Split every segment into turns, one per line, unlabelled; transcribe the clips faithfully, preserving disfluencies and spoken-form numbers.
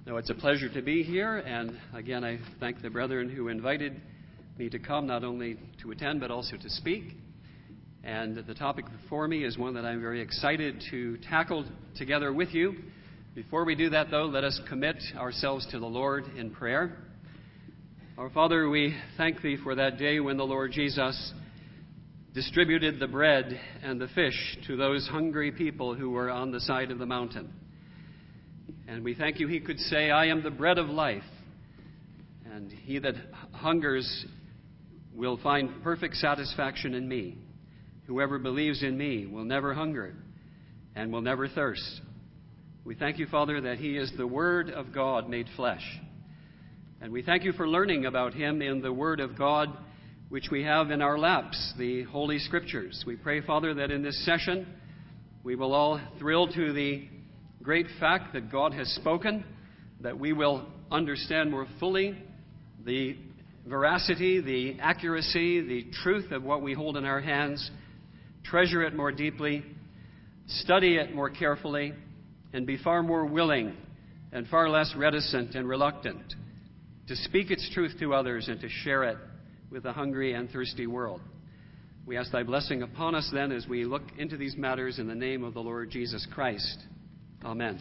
No, it's a pleasure to be here, and again, I thank the brethren who invited me to come, not only to attend, but also to speak. And the topic before me is one that I'm very excited to tackle together with you. Before we do that, though, let us commit ourselves to the Lord in prayer. Our Father, we thank Thee for that day when the Lord Jesus distributed the bread and the fish to those hungry people who were on the side of the mountain. And we thank You He could say, I am the bread of life, and he that hungers will find perfect satisfaction in Me. Whoever believes in Me will never hunger and will never thirst. We thank You, Father, that He is the Word of God made flesh. And we thank You for learning about Him in the Word of God, which we have in our laps, the Holy Scriptures. We pray, Father, that in this session we will all thrill to the great fact that God has spoken, that we will understand more fully the veracity, the accuracy, the truth of what we hold in our hands, treasure it more deeply, study it more carefully, and be far more willing and far less reticent and reluctant to speak its truth to others and to share it with a hungry and thirsty world. We ask Thy blessing upon us then as we look into these matters in the name of the Lord Jesus Christ. Amen.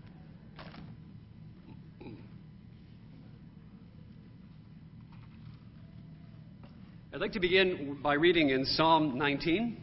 I'd like to begin by reading in Psalm nineteen.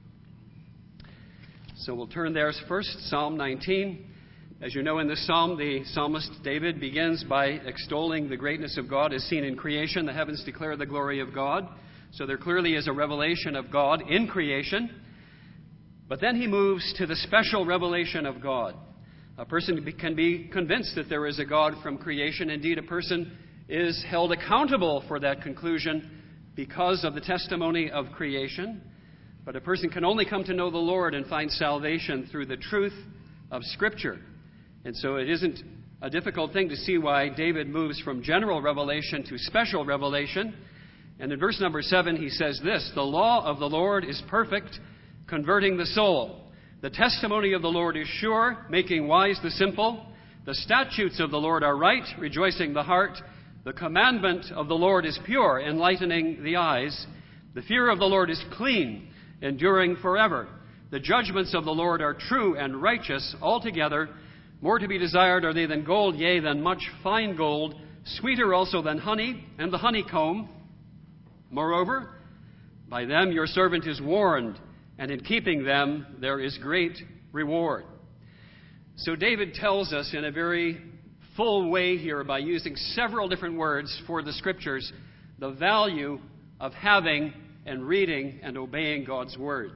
So we'll turn there first, Psalm nineteen. As you know, in this psalm, the psalmist David begins by extolling the greatness of God as seen in creation. The heavens declare the glory of God. So there clearly is a revelation of God in creation. But then he moves to the special revelation of God. A person can be convinced that there is a God from creation. Indeed, a person is held accountable for that conclusion because of the testimony of creation. But a person can only come to know the Lord and find salvation through the truth of Scripture. And so it isn't a difficult thing to see why David moves from general revelation to special revelation. And in verse number seven, he says this, the law of the Lord is perfect, converting the soul. The testimony of the Lord is sure, making wise the simple. The statutes of the Lord are right, rejoicing the heart. The commandment of the Lord is pure, enlightening the eyes. The fear of the Lord is clean, enduring forever. The judgments of the Lord are true and righteous altogether. More to be desired are they than gold, yea, than much fine gold, sweeter also than honey and the honeycomb. Moreover, by them your servant is warned, and in keeping them there is great reward. So David tells us in a very full way here, by using several different words for the Scriptures, the value of having and reading and obeying God's Word.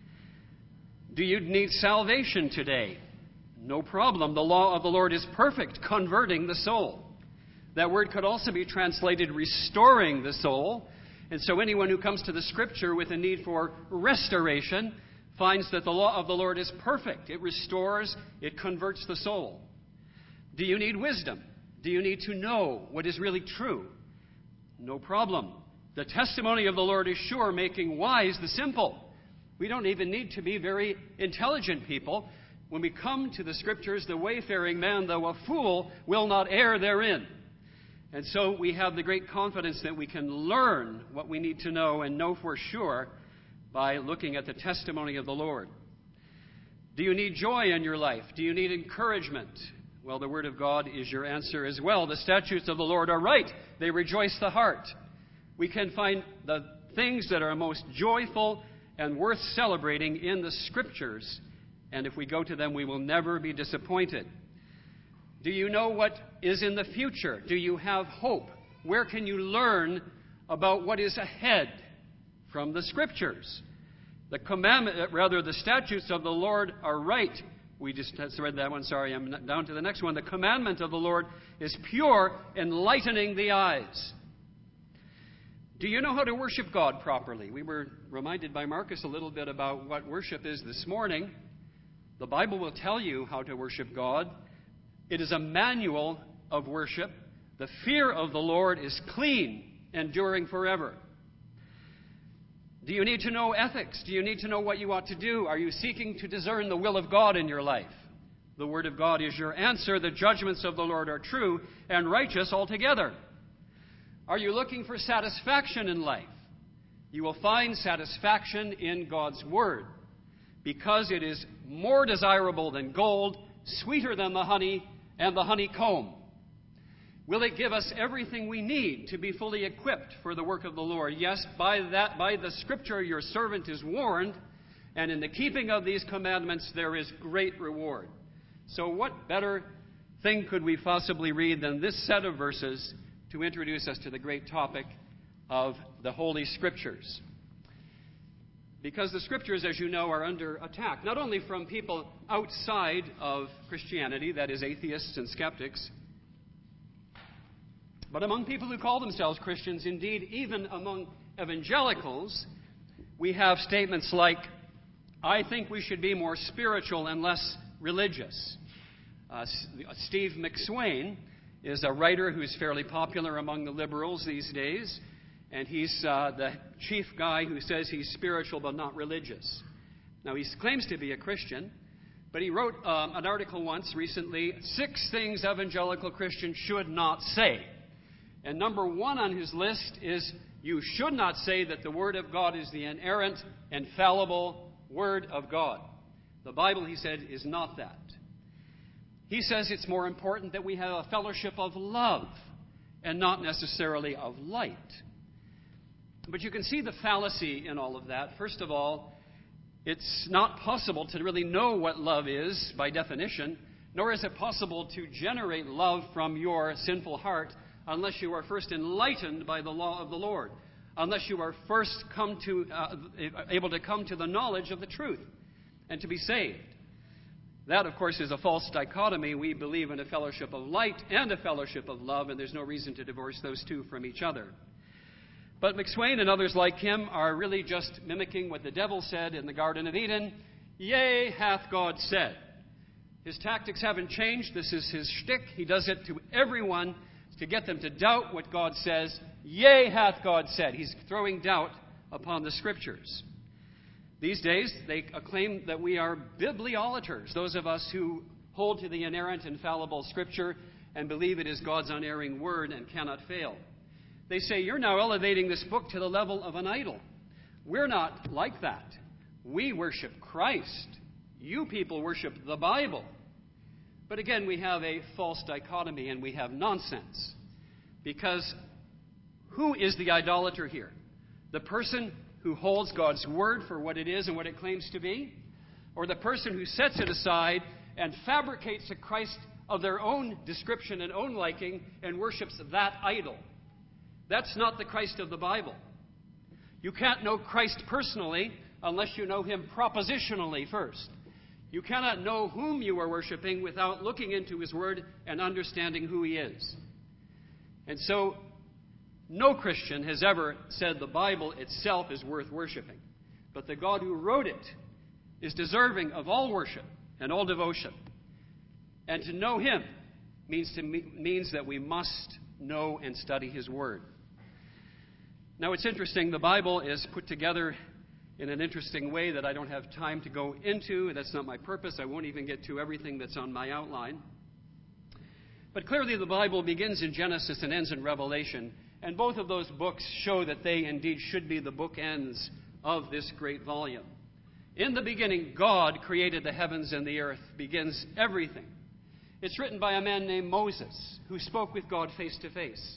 Do you need salvation today? No problem. The law of the Lord is perfect, converting the soul. That word could also be translated restoring the soul. And so anyone who comes to the Scripture with a need for restoration finds that the law of the Lord is perfect. It restores, it converts the soul. Do you need wisdom? Do you need to know what is really true? No problem. The testimony of the Lord is sure, making wise the simple. We don't even need to be very intelligent people. When we come to the Scriptures, the wayfaring man, though a fool, will not err therein. And so we have the great confidence that we can learn what we need to know and know for sure by looking at the testimony of the Lord. Do you need joy in your life? Do you need encouragement? Well, the Word of God is your answer as well. The statutes of the Lord are right. They rejoice the heart. We can find the things that are most joyful and worth celebrating in the Scriptures. And if we go to them, we will never be disappointed. Do you know what is in the future? Do you have hope? Where can you learn about what is ahead? From the Scriptures. The commandment, rather, the statutes of the Lord are right. We just read that one. Sorry, I'm down to the next one. The commandment of the Lord is pure, enlightening the eyes. Do you know how to worship God properly? We were reminded by Marcus a little bit about what worship is this morning. The Bible will tell you how to worship God. It is a manual of worship. The fear of the Lord is clean, enduring forever. Do you need to know ethics? Do you need to know what you ought to do? Are you seeking to discern the will of God in your life? The Word of God is your answer. The judgments of the Lord are true and righteous altogether. Are you looking for satisfaction in life? You will find satisfaction in God's Word, because it is more desirable than gold, sweeter than the honey and the honeycomb. Will it give us everything we need to be fully equipped for the work of the Lord? Yes, by that, by the Scripture your servant is warned, and in the keeping of these commandments there is great reward. So what better thing could we possibly read than this set of verses to introduce us to the great topic of the Holy Scriptures? Because the Scriptures, as you know, are under attack, not only from people outside of Christianity, that is, atheists and skeptics, but among people who call themselves Christians. Indeed, even among evangelicals, we have statements like, I think we should be more spiritual and less religious. Uh, Steve McSwain is a writer who's fairly popular among the liberals these days, and he's uh, the chief guy who says he's spiritual but not religious. Now, he claims to be a Christian, but he wrote um, an article once recently, Six Things Evangelical Christians Should Not Say. And number one on his list is, you should not say that the Word of God is the inerrant, infallible Word of God. The Bible, he said, is not that. He says it's more important that we have a fellowship of love and not necessarily of light. But you can see the fallacy in all of that. First of all, it's not possible to really know what love is by definition, nor is it possible to generate love from your sinful heart unless you are first enlightened by the law of the Lord, unless you are first come to, uh, able to come to the knowledge of the truth and to be saved. That, of course, is a false dichotomy. We believe in a fellowship of light and a fellowship of love, and there's no reason to divorce those two from each other. But McSwain and others like him are really just mimicking what the devil said in the Garden of Eden. Yea, hath God said. His tactics haven't changed. This is his shtick. He does it to everyone to get them to doubt what God says. Yea, hath God said. He's throwing doubt upon the Scriptures. These days, they claim that we are bibliolaters, those of us who hold to the inerrant, infallible Scripture and believe it is God's unerring Word and cannot fail. They say, you're now elevating this book to the level of an idol. We're not like that. We worship Christ. You people worship the Bible. But again, we have a false dichotomy and we have nonsense. Because who is the idolater here? The person who holds God's Word for what it is and what it claims to be? Or the person who sets it aside and fabricates a Christ of their own description and own liking and worships that idol? That's not the Christ of the Bible. You can't know Christ personally unless you know Him propositionally first. You cannot know whom you are worshiping without looking into His Word and understanding who He is. And so, no Christian has ever said the Bible itself is worth worshiping. But the God who wrote it is deserving of all worship and all devotion. And to know Him means, to, means that we must know and study His Word. Now, it's interesting. The Bible is put together in an interesting way that I don't have time to go into. That's not my purpose. I won't even get to everything that's on my outline. But clearly, the Bible begins in Genesis and ends in Revelation. And both of those books show that they indeed should be the bookends of this great volume. In the beginning, God created the heavens and the earth, begins everything. It's written by a man named Moses, who spoke with God face to face.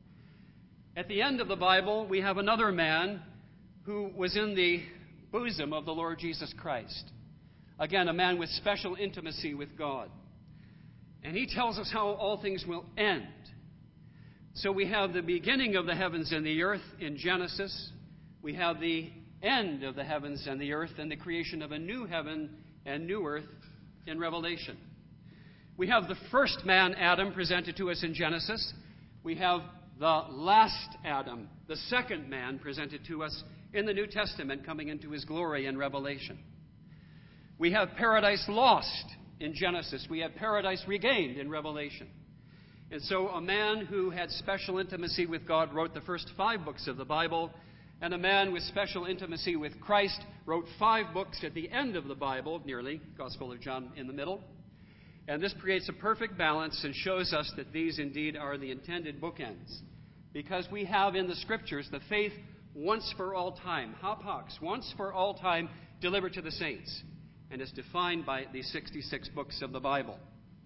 At the end of the Bible, we have another man who was in the bosom of the Lord Jesus Christ. Again, a man with special intimacy with God. And he tells us how all things will end. So we have the beginning of the heavens and the earth in Genesis. We have the end of the heavens and the earth and the creation of a new heaven and new earth in Revelation. We have the first man, Adam, presented to us in Genesis. We have the last Adam, the second man, presented to us in the New Testament, coming into his glory in Revelation. We have paradise lost in Genesis. We have paradise regained in Revelation. And so a man who had special intimacy with God wrote the first five books of the Bible, and a man with special intimacy with Christ wrote five books at the end of the Bible, nearly, Gospel of John in the middle. And this creates a perfect balance and shows us that these indeed are the intended bookends. Because we have in the Scriptures the faith once for all time, hapax, once for all time, delivered to the saints, and is defined by these sixty-six books of the Bible.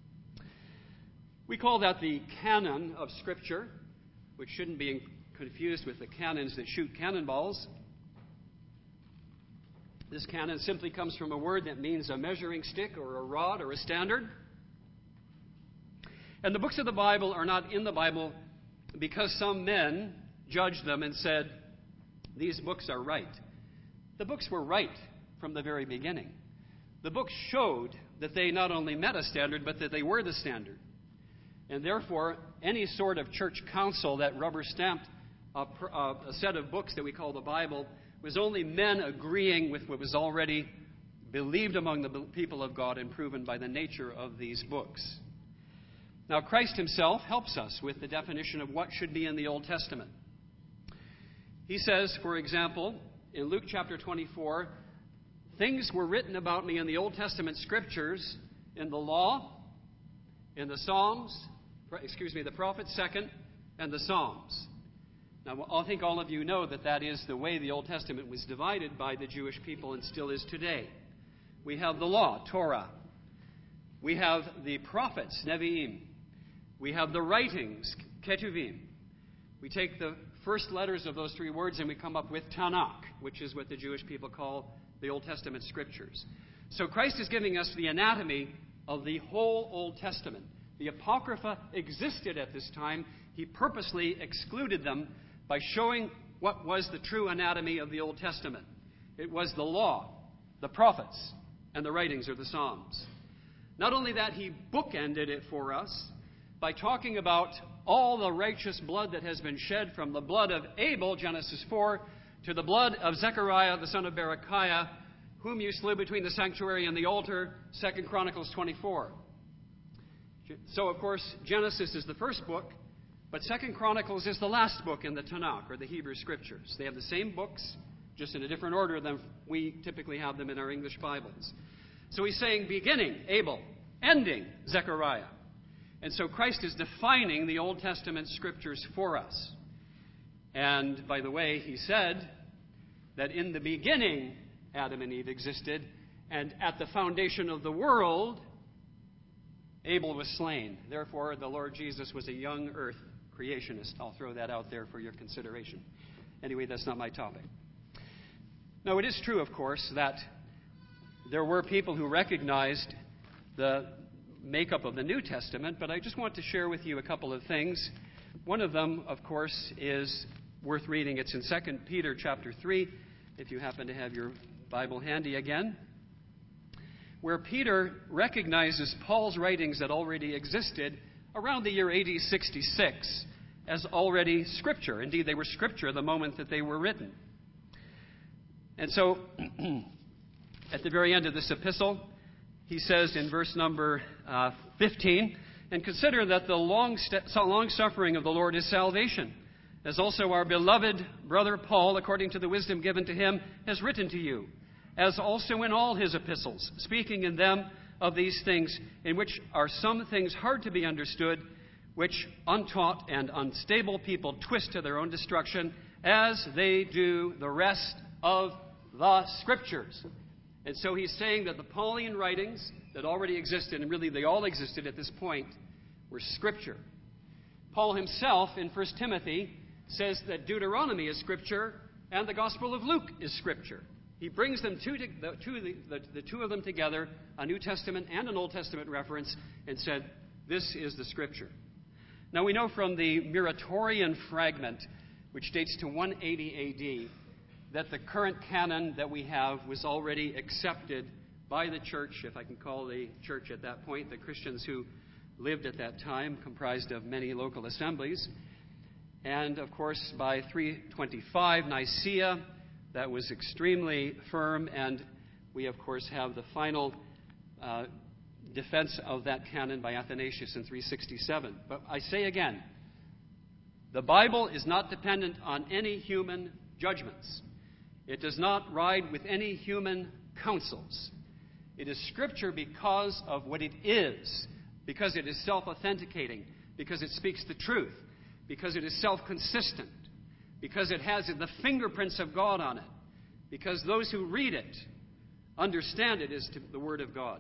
We call that the canon of Scripture, which shouldn't be confused with the cannons that shoot cannonballs. This canon simply comes from a word that means a measuring stick or a rod or a standard. And the books of the Bible are not in the Bible because some men judged them and said, these books are right. The books were right from the very beginning. The books showed that they not only met a standard, but that they were the standard. And therefore, any sort of church council that rubber-stamped a, a set of books that we call the Bible was only men agreeing with what was already believed among the people of God and proven by the nature of these books. Now, Christ himself helps us with the definition of what should be in the Old Testament. He says, for example, in Luke chapter twenty-four, things were written about me in the Old Testament scriptures, in the law, in the Psalms, excuse me, the prophets second, and the Psalms. Now, I think all of you know that that is the way the Old Testament was divided by the Jewish people and still is today. We have the law, Torah. We have the prophets, Nevi'im. We have the writings, Ketuvim. We take the first letters of those three words and we come up with Tanakh, which is what the Jewish people call the Old Testament scriptures. So Christ is giving us the anatomy of the whole Old Testament. The Apocrypha existed at this time. He purposely excluded them by showing what was the true anatomy of the Old Testament. It was the law, the prophets, and the writings or the Psalms. Not only that, he bookended it for us by talking about all the righteous blood that has been shed from the blood of Abel, Genesis four, to the blood of Zechariah, the son of Berechiah, whom you slew between the sanctuary and the altar, Second Chronicles twenty-four. So, of course, Genesis is the first book, but Second Chronicles is the last book in the Tanakh, or the Hebrew Scriptures. They have the same books, just in a different order than we typically have them in our English Bibles. So he's saying beginning, Abel, ending, Zechariah. And so Christ is defining the Old Testament Scriptures for us. And, by the way, he said that in the beginning, Adam and Eve existed, and at the foundation of the world, Abel was slain. Therefore, the Lord Jesus was a young earth creationist. I'll throw that out there for your consideration. Anyway, that's not my topic. Now, it is true, of course, that there were people who recognized the makeup of the New Testament, but I just want to share with you a couple of things. One of them, of course, is worth reading. It's in Second Peter chapter three, if you happen to have your Bible handy again, where Peter recognizes Paul's writings that already existed around the year A D sixty-six as already Scripture. Indeed, they were Scripture the moment that they were written. And so, at the very end of this epistle, he says in verse number uh, fifteen, and consider that the long, st- long suffering of the Lord is salvation, as also our beloved brother Paul, according to the wisdom given to him, has written to you, as also in all his epistles, speaking in them of these things, in which are some things hard to be understood, which untaught and unstable people twist to their own destruction, as they do the rest of the Scriptures. And so he's saying that the Pauline writings that already existed, and really they all existed at this point, were Scripture. Paul himself in First Timothy says that Deuteronomy is Scripture and the Gospel of Luke is Scripture. He brings them two, the, two, the, the two of them together, a New Testament and an Old Testament reference, and said, this is the Scripture. Now we know from the Muratorian fragment, which dates to one eighty A D, that the current canon that we have was already accepted by the church, if I can call the church at that point, the Christians who lived at that time, comprised of many local assemblies. And, of course, by three twenty-five, Nicaea, that was extremely firm, and we, of course, have the final uh, defense of that canon by Athanasius in three sixty-seven. But I say again, the Bible is not dependent on any human judgments. It does not ride with any human counsels. It is Scripture because of what it is, because it is self-authenticating, because it speaks the truth, because it is self-consistent, because it has the fingerprints of God on it, because those who read it understand it is the Word of God.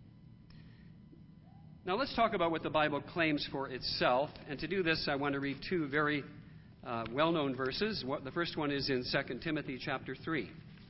Now let's talk about what the Bible claims for itself. And to do this, I want to read two very uh, well-known verses. What, the first one is in Second Timothy chapter three.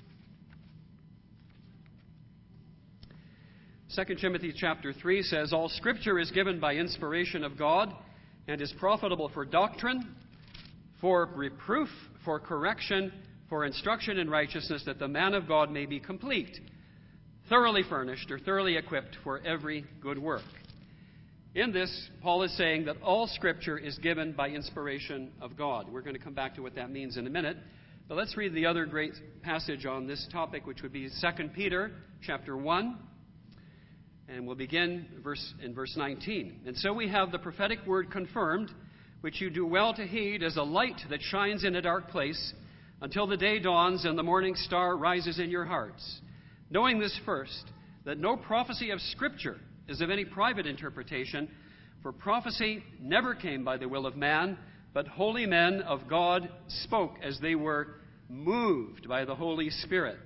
Second Timothy chapter three says, "All Scripture is given by inspiration of God and is profitable for doctrine, for reproof, for correction, for instruction in righteousness, that the man of God may be complete, thoroughly furnished," or thoroughly equipped for every good work. In this, Paul is saying that all Scripture is given by inspiration of God. We're going to come back to what that means in a minute. But let's read the other great passage on this topic, which would be Second Peter chapter one. And we'll begin verse, in verse nineteen. "And so we have the prophetic word confirmed, which you do well to heed as a light that shines in a dark place, until the day dawns and the morning star rises in your hearts. Knowing this first, that no prophecy of Scripture is of any private interpretation, for prophecy never came by the will of man, but holy men of God spoke as they were moved by the Holy Spirit."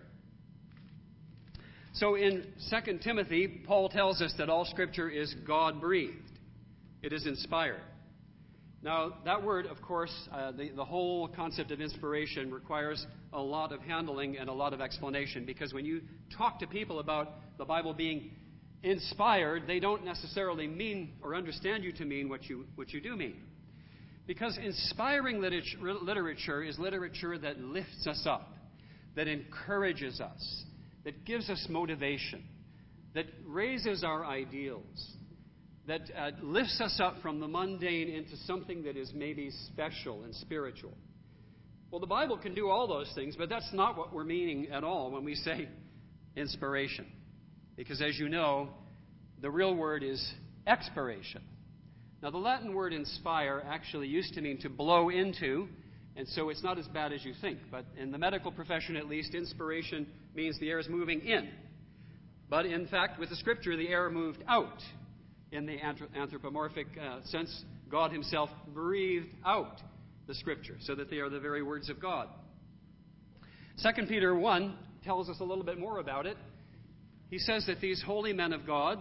So in Second Timothy, Paul tells us that all Scripture is God-breathed. It is inspired. Now, that word, of course, uh, the, the whole concept of inspiration requires a lot of handling and a lot of explanation, because when you talk to people about the Bible being inspired, they don't necessarily mean or understand you to mean what you, what you do mean. Because inspiring literature, literature is literature that lifts us up, that encourages us, that gives us motivation, that raises our ideals, that uh, lifts us up from the mundane into something that is maybe special and spiritual. Well, the Bible can do all those things, but that's not what we're meaning at all when we say inspiration. Because as you know, the real word is expiration. Now, the Latin word inspire actually used to mean to blow into, and so it's not as bad as you think. But in the medical profession, at least, inspiration means the air is moving in. But in fact, with the Scripture, the air moved out. In the anthropomorphic uh, sense, God himself breathed out the Scripture so that they are the very words of God. Second Peter one tells us a little bit more about it. He says that these holy men of God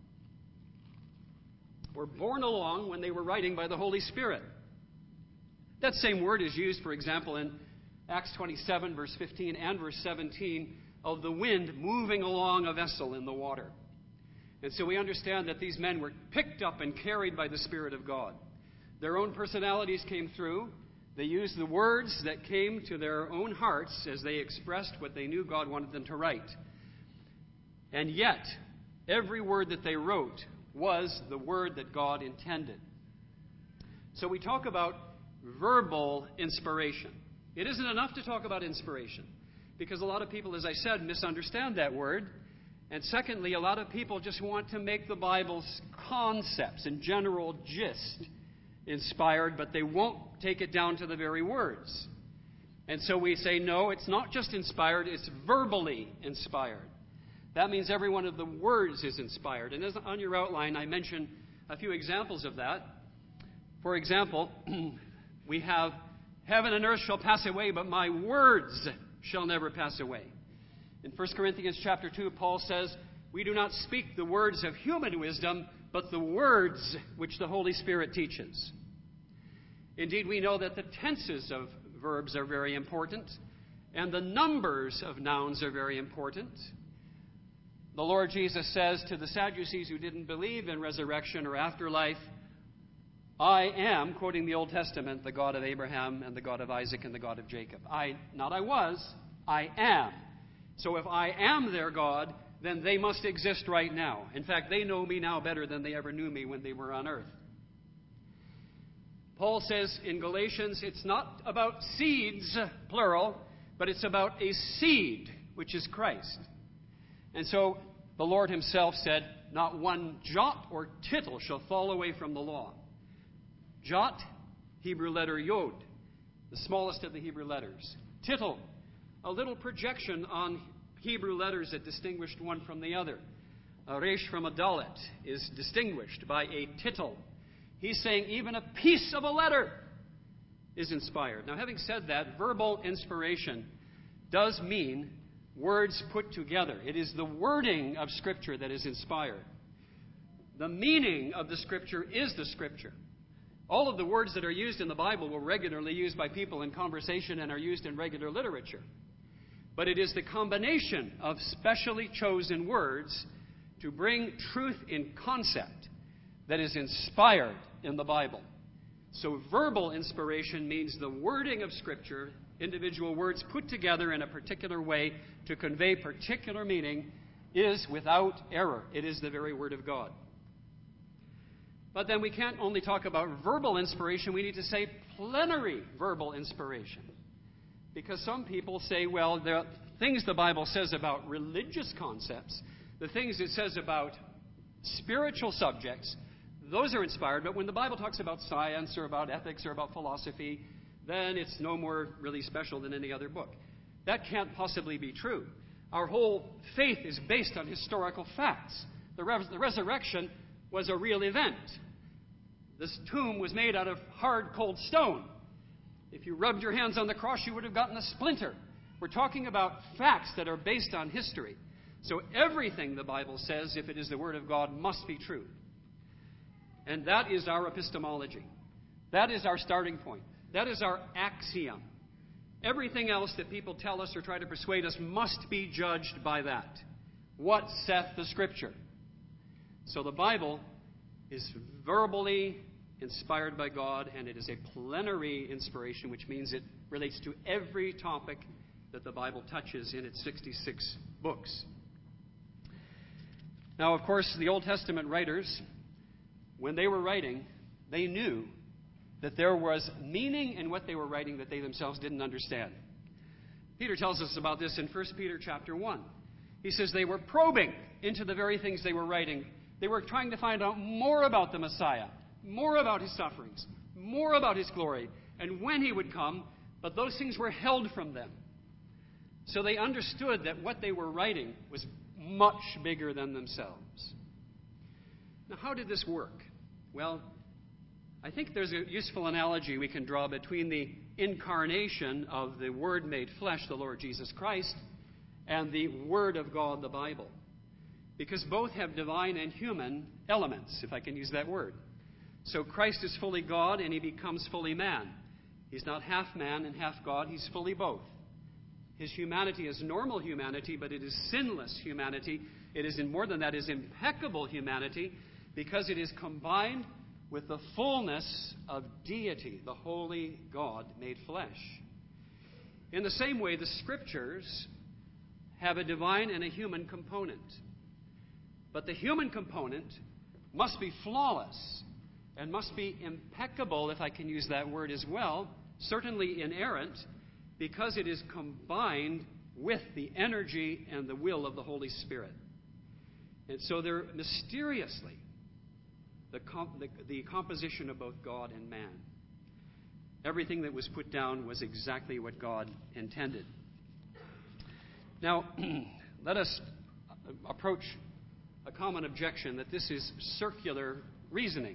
were borne along when they were writing by the Holy Spirit. That same word is used, for example, in Acts twenty-seven, verse fifteen and verse seventeen, of the wind moving along a vessel in the water. And so we understand that these men were picked up and carried by the Spirit of God. Their own personalities came through. They used the words that came to their own hearts as they expressed what they knew God wanted them to write. And yet, every word that they wrote was the word that God intended. So we talk about verbal inspiration. It isn't enough to talk about inspiration, because a lot of people, as I said, misunderstand that word. And secondly, a lot of people just want to make the Bible's concepts and general gist inspired, but they won't take it down to the very words. And so we say, no, it's not just inspired, it's verbally inspired. That means every one of the words is inspired. And as on your outline, I mentioned a few examples of that. For example, we have, heaven and earth shall pass away, but my words shall never pass away. In First Corinthians chapter two, Paul says, we do not speak the words of human wisdom, but the words which the Holy Spirit teaches. Indeed, we know that the tenses of verbs are very important, and the numbers of nouns are very important. The Lord Jesus says to the Sadducees who didn't believe in resurrection or afterlife, I am, quoting the Old Testament, the God of Abraham and the God of Isaac and the God of Jacob. I, not I was, I am. So if I am their God, then they must exist right now. In fact, they know me now better than they ever knew me when they were on earth. Paul says in Galatians, it's not about seeds, plural, but it's about a seed, which is Christ. And so the Lord himself said, not one jot or tittle shall fall away from the law. Jot, Hebrew letter yod, the smallest of the Hebrew letters. Tittle, a little projection on Hebrew letters that distinguished one from the other. A resh from a dalet is distinguished by a tittle. He's saying even a piece of a letter is inspired. Now, having said that, verbal inspiration does mean words put together. It is the wording of Scripture that is inspired. The meaning of the Scripture is the Scripture. All of the words that are used in the Bible were regularly used by people in conversation and are used in regular literature. But it is the combination of specially chosen words to bring truth in concept that is inspired in the Bible. So verbal inspiration means the wording of Scripture, individual words put together in a particular way to convey particular meaning, is without error. It is the very Word of God. But then we can't only talk about verbal inspiration, we need to say plenary verbal inspiration. Because some people say, well, there are things the Bible says about religious concepts, the things it says about spiritual subjects, those are inspired. But when the Bible talks about science or about ethics or about philosophy, then it's no more really special than any other book. That can't possibly be true. Our whole faith is based on historical facts. The, res- the resurrection was a real event. This tomb was made out of hard, cold stone. If you rubbed your hands on the cross, you would have gotten a splinter. We're talking about facts that are based on history. So everything the Bible says, if it is the Word of God, must be true. And that is our epistemology. That is our starting point. That is our axiom. Everything else that people tell us or try to persuade us must be judged by that. What saith the Scripture? So the Bible is verbally inspired by God, and it is a plenary inspiration, which means it relates to every topic that the Bible touches in its sixty-six books. Now, of course, the Old Testament writers, when they were writing, they knew that there was meaning in what they were writing that they themselves didn't understand. Peter tells us about this in First Peter chapter one. He says they were probing into the very things they were writing. They were trying to find out more about the Messiah, more about his sufferings, more about his glory, and when he would come, but those things were held from them. So they understood that what they were writing was much bigger than themselves. Now, how did this work? Well, I think there's a useful analogy we can draw between the incarnation of the Word made flesh, the Lord Jesus Christ, and the Word of God, the Bible. Because both have divine and human elements, if I can use that word. So Christ is fully God and he becomes fully man. He's not half man and half God, he's fully both. His humanity is normal humanity, but it is sinless humanity. It is, in more than that, is impeccable humanity, because it is combined with the fullness of deity, the holy God made flesh. In the same way, the Scriptures have a divine and a human component. But the human component must be flawless and must be impeccable, if I can use that word as well, certainly inerrant, because it is combined with the energy and the will of the Holy Spirit. And so they're mysteriously the, comp- the, the composition of both God and man. Everything that was put down was exactly what God intended. Now, let us approach a common objection that this is circular reasoning.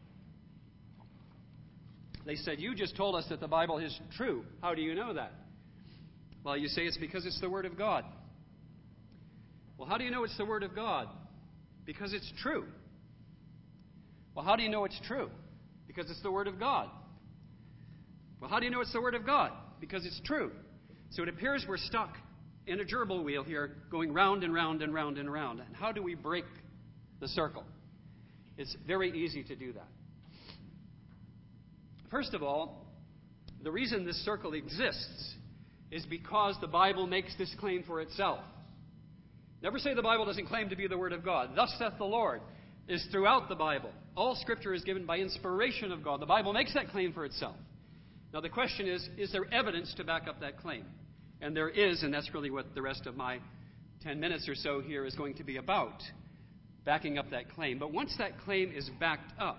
They said, you just told us that the Bible is true. How do you know that? Well, you say it's because it's the Word of God. Well, how do you know it's the Word of God? Because it's true. Well, how do you know it's true? Because it's the Word of God. Well, how do you know it's the Word of God? Because it's true. So it appears we're stuck in a gerbil wheel here, going round and round and round and round. And how do we break the circle? It's very easy to do that. First of all, the reason this circle exists is because the Bible makes this claim for itself. Never say the Bible doesn't claim to be the Word of God. Thus saith the Lord is throughout the Bible. All Scripture is given by inspiration of God. The Bible makes that claim for itself. Now the question is, is there evidence to back up that claim? And there is, and that's really what the rest of my ten minutes or so here is going to be about, backing up that claim. But once that claim is backed up,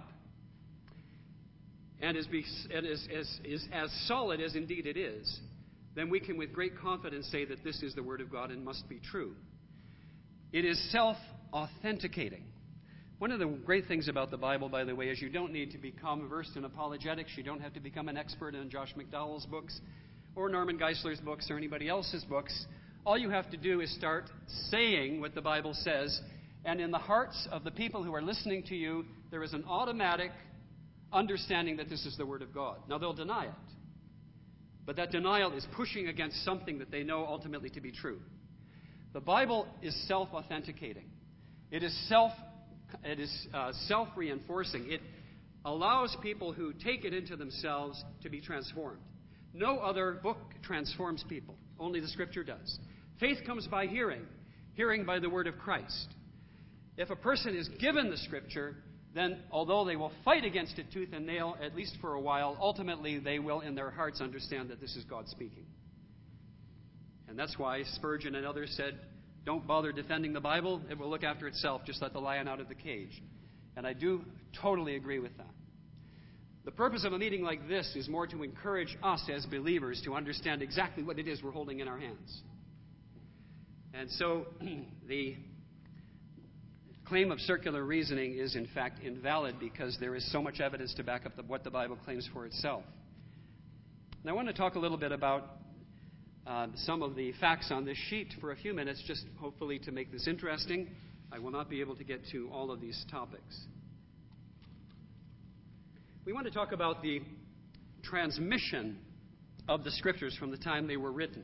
and is, be, and is, is, is as solid as indeed it is, then we can with great confidence say that this is the Word of God and must be true. It is self self-authenticating. One of the great things about the Bible, by the way, is you don't need to become versed in apologetics. You don't have to become an expert in Josh McDowell's books or Norman Geisler's books or anybody else's books. All you have to do is start saying what the Bible says, and in the hearts of the people who are listening to you, there is an automatic understanding that this is the Word of God. Now, they'll deny it, but that denial is pushing against something that they know ultimately to be true. The Bible is self-authenticating. It is self It is uh, self-reinforcing. It allows people who take it into themselves to be transformed. No other book transforms people. Only the Scripture does. Faith comes by hearing, hearing by the word of Christ. If a person is given the Scripture, then although they will fight against it tooth and nail, at least for a while, ultimately they will in their hearts understand that this is God speaking. And that's why Spurgeon and others said, don't bother defending the Bible. It will look after itself. Just let the lion out of the cage. And I do totally agree with that. The purpose of a meeting like this is more to encourage us as believers to understand exactly what it is we're holding in our hands. And so the claim of circular reasoning is in fact invalid because there is so much evidence to back up the, what the Bible claims for itself. Now I want to talk a little bit about Uh, some of the facts on this sheet for a few minutes, just hopefully to make this interesting. I will not be able to get to all of these topics. We want to talk about the transmission of the Scriptures from the time they were written.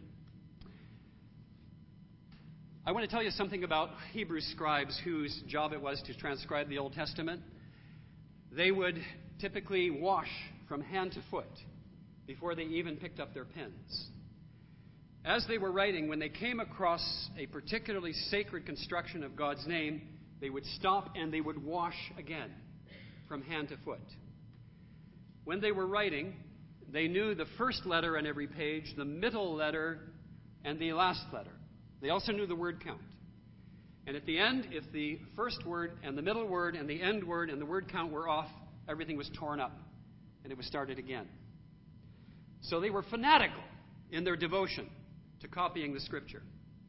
I want to tell you something about Hebrew scribes whose job it was to transcribe the Old Testament. They would typically wash from hand to foot before they even picked up their pens. As they were writing, when they came across a particularly sacred construction of God's name, they would stop and they would wash again from hand to foot. When they were writing, they knew the first letter on every page, the middle letter, and the last letter. They also knew the word count. And at the end, if the first word and the middle word and the end word and the word count were off, everything was torn up and it was started again. So they were fanatical in their devotion to copying the Scripture.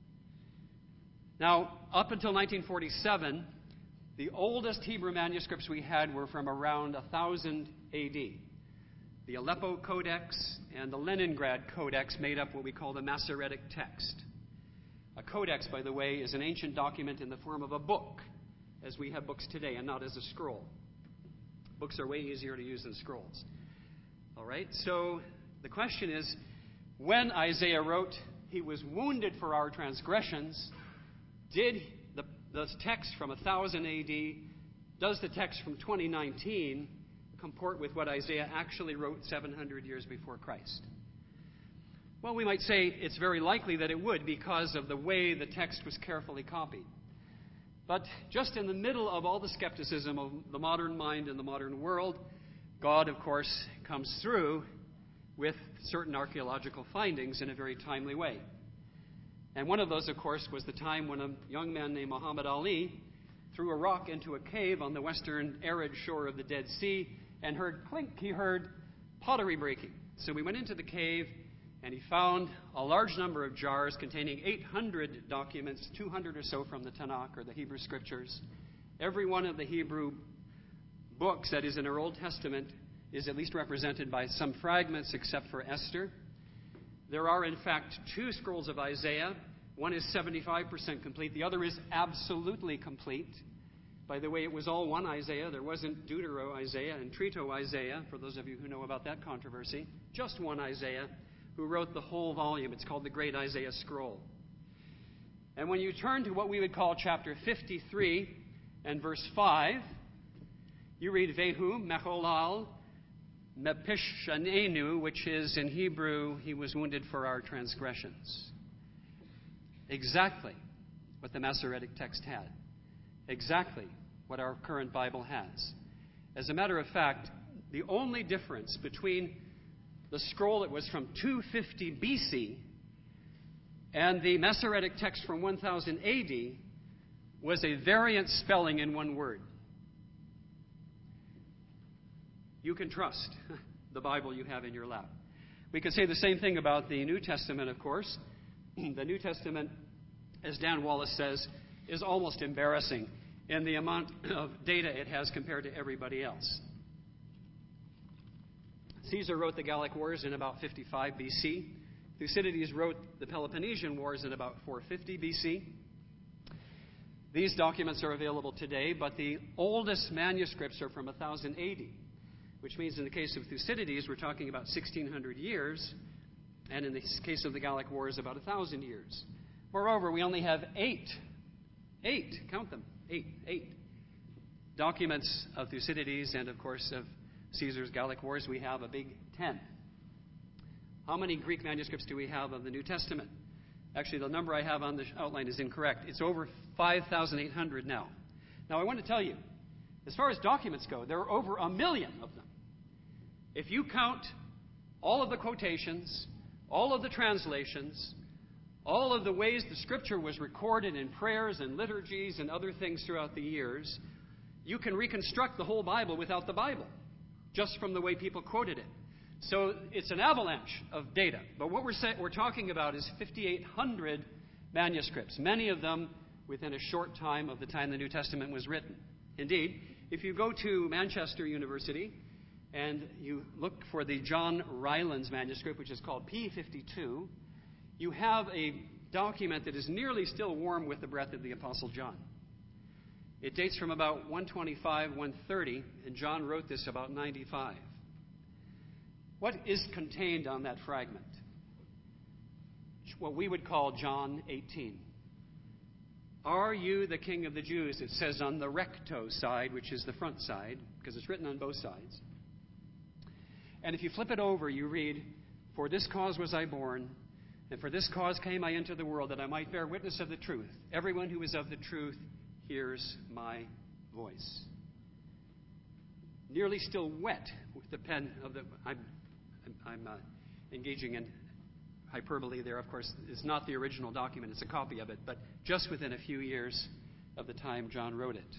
Now, up until nineteen forty-seven, the oldest Hebrew manuscripts we had were from around one thousand A D. The Aleppo Codex and the Leningrad Codex made up what we call the Masoretic text. A codex, by the way, is an ancient document in the form of a book, as we have books today, and not as a scroll. Books are way easier to use than scrolls. All right, so the question is, when Isaiah wrote, "He was wounded for our transgressions," did the, the text from one thousand A D, does the text from twenty nineteen comport with what Isaiah actually wrote seven hundred years before Christ? Well, we might say it's very likely that it would because of the way the text was carefully copied. But just in the middle of all the skepticism of the modern mind and the modern world, God, of course, comes through with certain archaeological findings in a very timely way. And one of those, of course, was the time when a young man named Muhammad Ali threw a rock into a cave on the western arid shore of the Dead Sea and heard clink, he heard pottery breaking. So we went into the cave and he found a large number of jars containing eight hundred documents, two hundred or so from the Tanakh or the Hebrew Scriptures. Every one of the Hebrew books that is in our Old Testament is at least represented by some fragments except for Esther. There are, in fact, two scrolls of Isaiah. One is seventy-five percent complete. The other is absolutely complete. By the way, it was all one Isaiah. There wasn't Deutero-Isaiah and Trito-Isaiah, for those of you who know about that controversy. Just one Isaiah who wrote the whole volume. It's called the Great Isaiah Scroll. And when you turn to what we would call chapter fifty-three and verse five, you read Vehu Mecholal Mepishanenu, which is in Hebrew, he was wounded for our transgressions. Exactly what the Masoretic text had. Exactly what our current Bible has. As a matter of fact, the only difference between the scroll that was from two fifty B C and the Masoretic text from one thousand A D was a variant spelling in one word. You can trust the Bible you have in your lap. We could say the same thing about the New Testament, of course. The New Testament, as Dan Wallace says, is almost embarrassing in the amount of data it has compared to everybody else. Caesar wrote the Gallic Wars in about fifty-five B C. Thucydides wrote the Peloponnesian Wars in about four fifty B C. These documents are available today, but the oldest manuscripts are from one thousand A D, which means in the case of Thucydides, we're talking about sixteen hundred years, and in the case of the Gallic Wars, about one thousand years. Moreover, we only have eight, eight, count them, eight, eight documents of Thucydides, and of course of Caesar's Gallic Wars, we have a big ten. How many Greek manuscripts do we have of the New Testament? Actually, the number I have on the outline is incorrect. It's over five thousand eight hundred now. Now, I want to tell you, as far as documents go, there are over a million of them. If you count all of the quotations, all of the translations, all of the ways the Scripture was recorded in prayers and liturgies and other things throughout the years, you can reconstruct the whole Bible without the Bible, just from the way people quoted it. So it's an avalanche of data. But what we're, say, we're talking about is fifty-eight hundred manuscripts, many of them within a short time of the time the New Testament was written. Indeed, if you go to Manchester University and you look for the John Rylands manuscript, which is called P fifty-two, you have a document that is nearly still warm with the breath of the Apostle John. It dates from about one twenty-five, one thirty, and John wrote this about ninety-five. What is contained on that fragment? What we would call John eighteen. Are you the King of the Jews? It says on the recto side, which is the front side, because it's written on both sides. And if you flip it over, you read, for this cause was I born, and for this cause came I into the world, that I might bear witness of the truth. Everyone who is of the truth hears my voice. Nearly still wet with the pen of the... I'm, I'm uh, engaging in hyperbole there, of course. It's not the original document, it's a copy of it, but just within a few years of the time John wrote it.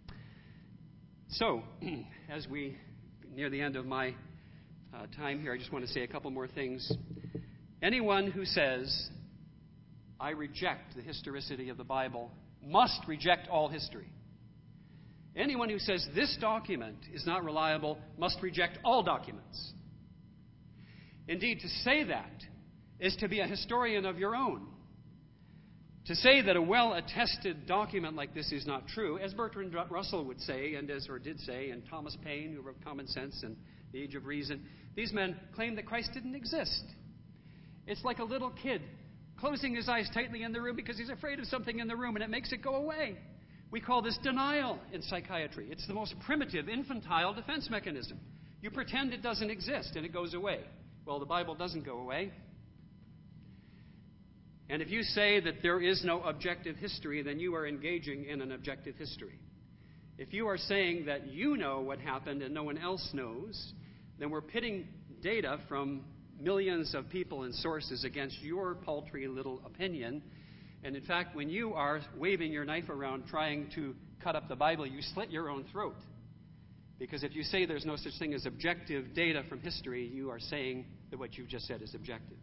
So, as we near the end of my uh, time here, I just want to say a couple more things. Anyone who says, I reject the historicity of the Bible, must reject all history. Anyone who says this document is not reliable must reject all documents. Indeed, to say that is to be a historian of your own. To say that a well-attested document like this is not true, as Bertrand Russell would say, and as or did say, and Thomas Paine, who wrote Common Sense and The Age of Reason, these men claim that Christ didn't exist. It's like a little kid closing his eyes tightly in the room because he's afraid of something in the room, and it makes it go away. We call this denial in psychiatry. It's the most primitive, infantile defense mechanism. You pretend it doesn't exist, and it goes away. Well, the Bible doesn't go away. And if you say that there is no objective history, then you are engaging in an objective history. If you are saying that you know what happened and no one else knows, then we're pitting data from millions of people and sources against your paltry little opinion. And in fact, when you are waving your knife around trying to cut up the Bible, you slit your own throat. Because if you say there's no such thing as objective data from history, you are saying that what you've just said is objective.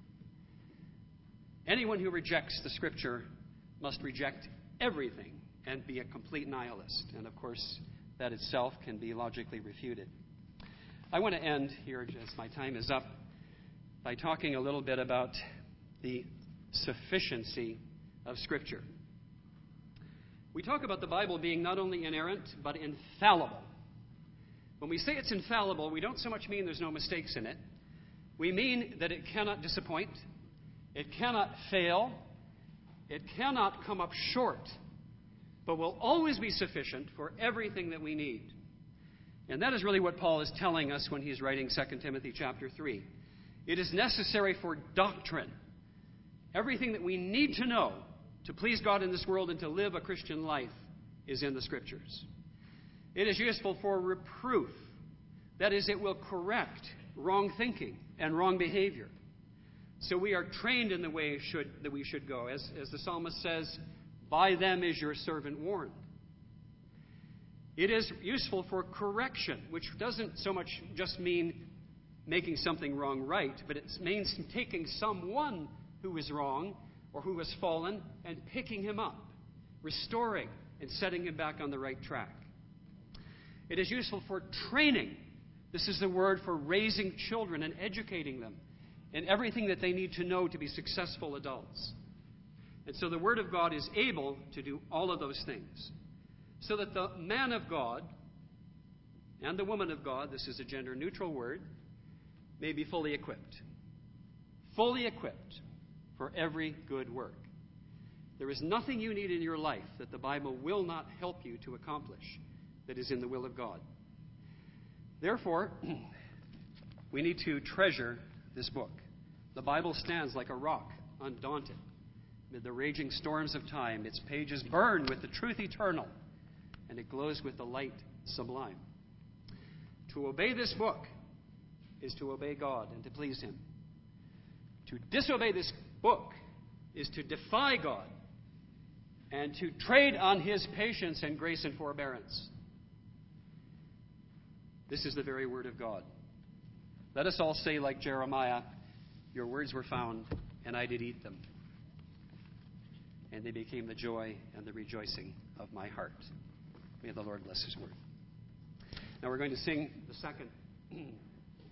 Anyone who rejects the Scripture must reject everything and be a complete nihilist. And of course, that itself can be logically refuted. I want to end here, as my time is up, by talking a little bit about the sufficiency of Scripture. We talk about the Bible being not only inerrant, but infallible. When we say it's infallible, we don't so much mean there's no mistakes in it. We mean that it cannot disappoint, it cannot fail, it cannot come up short, but will always be sufficient for everything that we need. And that is really what Paul is telling us when he's writing Second Timothy chapter three. It is necessary for doctrine. Everything that we need to know to please God in this world and to live a Christian life is in the Scriptures. It is useful for reproof. That is, it will correct wrong thinking and wrong behavior. So we are trained in the way should, that we should go. As, as the psalmist says, by them is your servant warned. It is useful for correction, which doesn't so much just mean making something wrong right, but it means taking someone who is wrong or who has fallen and picking him up, restoring and setting him back on the right track. It is useful for training. This is the word for raising children and educating them in everything that they need to know to be successful adults. And so the Word of God is able to do all of those things, so that the man of God and the woman of God, this is a gender-neutral word, may be fully equipped. Fully equipped for every good work. There is nothing you need in your life that the Bible will not help you to accomplish that is in the will of God. Therefore, we need to treasure this book. The Bible stands like a rock, undaunted. Amid the raging storms of time, its pages burn with the truth eternal, and it glows with the light sublime. To obey this book is to obey God and to please Him. To disobey this book is to defy God and to trade on His patience and grace and forbearance. This is the very word of God. Let us all say, like Jeremiah, your words were found, and I did eat them. And they became the joy and the rejoicing of my heart. May the Lord bless His word. Now we're going to sing the second